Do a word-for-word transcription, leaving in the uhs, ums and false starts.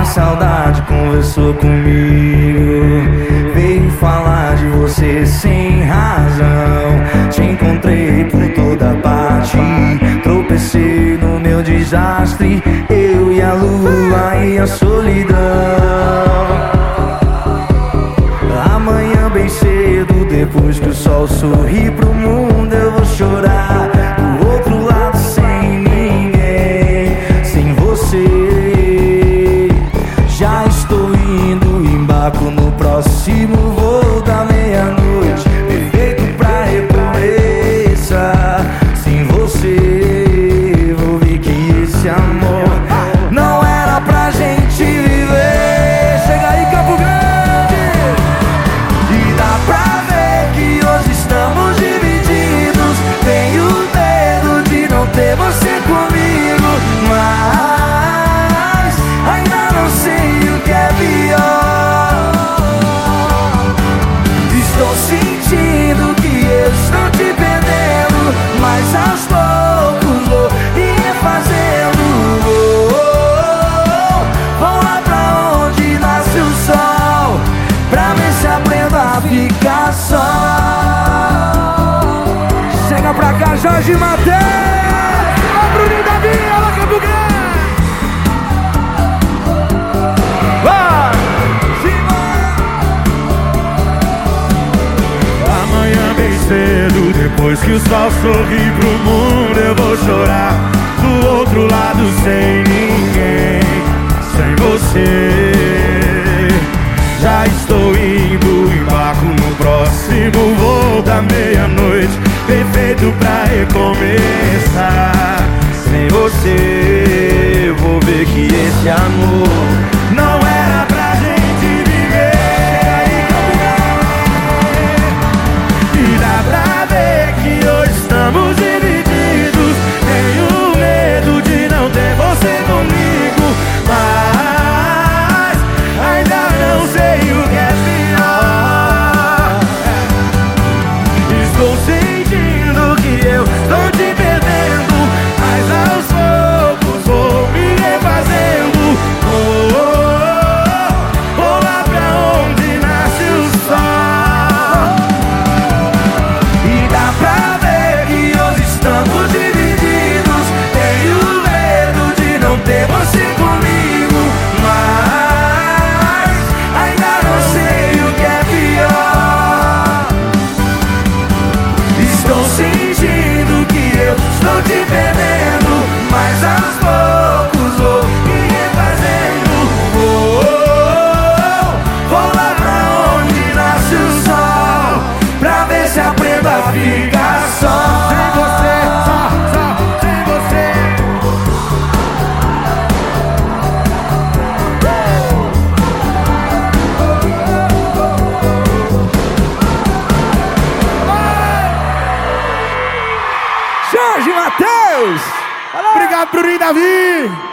saudade conversou comigo, veio falar de você sem razão. Te encontrei por toda parte, tropecei no meu desastre, eu e a lua e a solidão. Amanhã bem cedo, depois que o sol sorri pro mundo, eu vou chorar do outro lado sem ninguém, sem você. Já estou indo, embarco no próximo voo da meia-noite, perfeito pra recomeçar. Sem você, vou ver que esse amor não era pra gente viver. Chega aí, Campo Grande! E dá pra ver que hoje estamos divididos. Tenho medo de não ter você comigo, mas ainda não sei o que é pior. Estou sentindo que eu estou te perdendo, mas aos poucos vou me refazendo. Vou lá pra onde nasce o sol, pra ver se aprendo a ficar só. Chega pra cá, Jorge Mateus! Ó, Bruninho Davi, olha Campo Grande! Amanhã bem cedo, depois que o sol sorri pro mundo, eu vou chorar do outro lado sem ninguém, sem você. Já estou indo, embarco no próximo voo da meia-noite, perfeito pra recomeçar. Sem você, vou ver que esse amor não era pra gente viver. E dá pra ver que hoje estamos divididos. Tenho medo de não ter você comigo, mas ainda não sei o que é pior. Estou sentindo que eu estou te perdendo, mas aos poucos vou me refazendo. Oh, oh, oh, vou lá pra onde nasce o sol. E dá pra ver que hoje estamos divididos. Tenho medo de não ter você comigo, mas ainda não sei o que é pior. Estou sentindo que eu estou te perdendo, mas aos poucos vou me refazendo. Oh, oh, oh, vou lá pra onde nasce o sol, pra ver se aprendo a ficar só. Sem você, só, só, sem você. Jorge Mateus! Obrigado, Bruninho Davi.